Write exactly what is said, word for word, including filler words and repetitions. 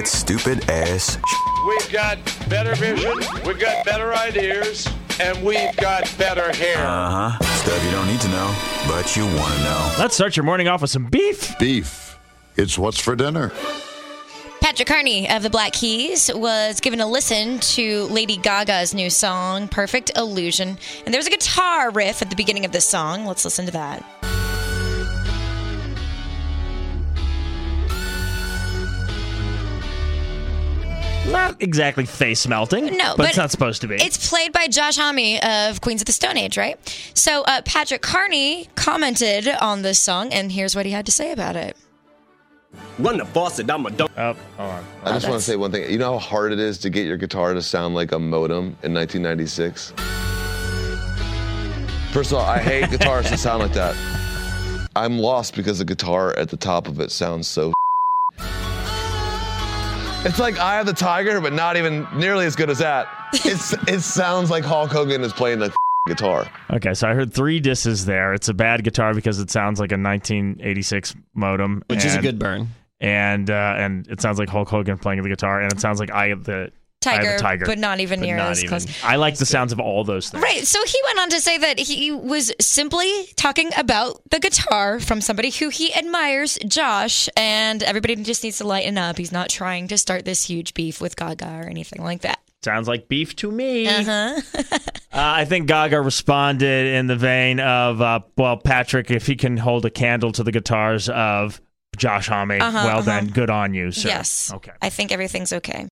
It's stupid ass. We've got better vision, we've got better ideas, and we've got better hair. Uh-huh. Stuff you don't need to know, but you want to know. Let's start your morning off with some beef. Beef. It's what's for dinner. Patrick Carney of the Black Keys was given a listen to Lady Gaga's new song, Perfect Illusion. And there's a guitar riff at the beginning of this song. Let's listen to that. Not exactly face melting. No, but, but it's not supposed to be. It's played by Josh Homme of Queens of the Stone Age, right? So uh, Patrick Carney commented on this song, and here's what he had to say about it. Run the faucet, I'm a dunk. Oh, hold on. I just want to say one thing. You know how hard it is to get your guitar to sound like a modem in nineteen ninety-six? First of all, I hate guitars that sound like that. I'm lost because the guitar at the top of it sounds so It's like Eye of the Tiger, but not even nearly as good as that. It's, it sounds like Hulk Hogan is playing the guitar. Okay, so I heard three disses there. It's a bad guitar because it sounds like a nineteen eighty-six modem. Which and, is a good burn. And uh, and it sounds like Hulk Hogan playing the guitar, and it sounds like Eye of the Tiger, Eye of the Tiger. but not even But near not as even. close. I like the sounds of all those things. Right, so he went on to say that he was simply talking about the guitar from somebody who he admires, Josh, and everybody just needs to lighten up. He's not trying to start this huge beef with Gaga or anything like that. Sounds like beef to me. Uh-huh. uh, I think Gaga responded in the vein of, uh, well, Patrick, if he can hold a candle to the guitars of Josh Homme, Uh-huh, well uh-huh. then, good on you, sir. Yes. Okay. I think everything's okay.